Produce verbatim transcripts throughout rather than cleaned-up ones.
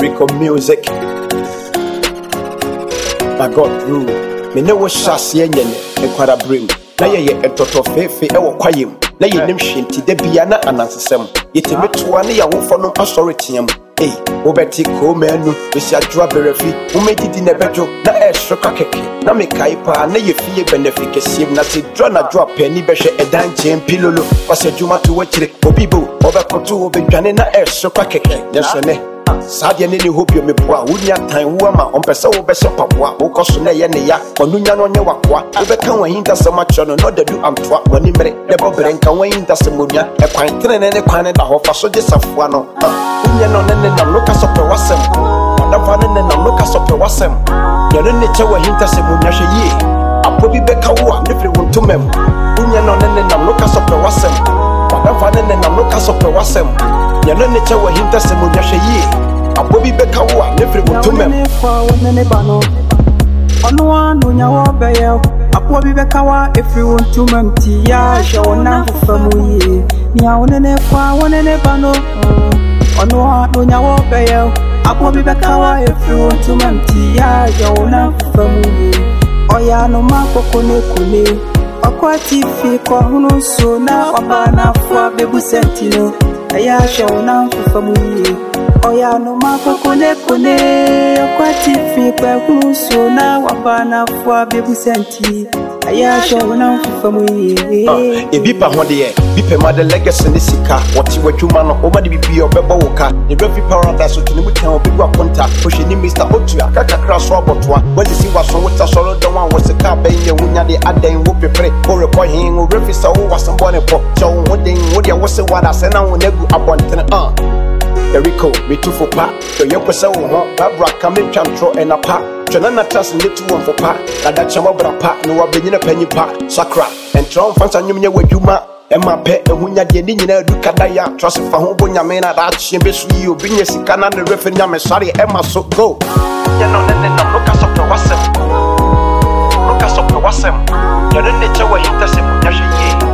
Rico music. My God rule. Me know what shas yen yen e kwara brim. Na ye ye etoto fefe e wo kwayem. Na ye nim hwenti da bia na anansesem. Yetime toa ne ya wofo no asori tiam. Hey, Obeti ko menu, isi adwa berefi, umedidi ne bejo, na e shoka keke, na me kaipa, na ye fiye benefike sim, na si dra na dra penny beshe edan jem pilolo, wase juma tu wechire, obibo, obe kotu obe jane na e shoka keke, yasone. Sadia nini hope yo me boa, unya time wama, ompesa obe sepa boa, ukosu ne ye ne ya, onunya no nye wakwa, ube kanwa hinta se machono, no de du amtwa, wani mere, nebo berenka wa hinta se munya, e kwa intene nene kwa ne da hofa, so je safuano, unya no nene nam loka sope wasem, wadafa nene nam loka sope wasem, yone ne chewa hinta se munya she ye, apo bi beka wa, nifri wuntumem, unya no nene nam loka sope wasem, wadafa nene nam loka sope wasem, yone ne chewa hinta se munya she ye, apo bi beka wa, nifri wuntumem. Ono anu nyawo beye apo bi beka wa efri wontumam ti ya show na famu ye ni a wonene kwa wonene bano ono anu nyawo beye apo bi beka wa efri wontumam ti ya show na famu ye oya no makoko ne kule akwati fi ko hunu so na wabana fo bebu sentino aya show na famu ye oya no makoko ne kule akwati fi ko hunu so na wabana fo bebu senti aya show na famu ye e bi pa ho de ye bi pe ma de legacy ne sika woti wadwuma no o ma de bibi obebo woka ne refi paradise to ne mutan obi gwa konta hwe ni Mister Otua kakakra so abotoa wadi si waso wota solo don wan wosika ben ye wunya de adan wo pepre o rekọ hin o refi sa wo wasambo ne po cho wo den wo de wose wada se na wo nagu abontene ah Rico, me too for pa, so you put so home, Babra come in chantro and a pa, Janana trust and little one for pa, and that chamabra pa, no one being a penny pa, Sakra, and Tron fans and you with you ma, and my pet, and when you're the Indian, do Kadaya, trust for home when you mean that she be you, bring your sick and the referendum, sorry, Emma, so go. You know, then I'm looking up to Wassam, look us up to Wassam, you're the nature where you test him, Yashi.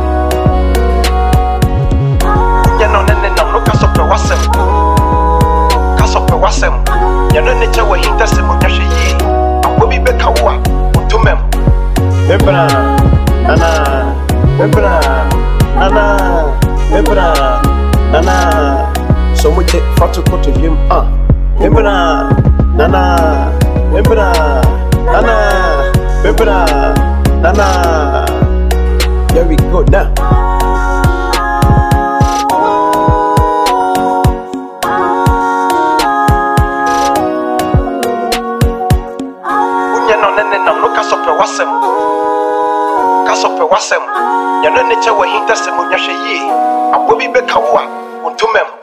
You know, then I'm looking up to Wassam. Wasem, ya no nature wa hinta se mo nyahwe yi abobi beka wo a otumem ebra ana ebra ana ebra ana so mo che fatu koto yim ah ebra ana ebra ana ebra ana there we go now. Wasem, Kasope Wasem, Yana nature wa hinta se mo nyahwe yi abobi beka wo a ontumem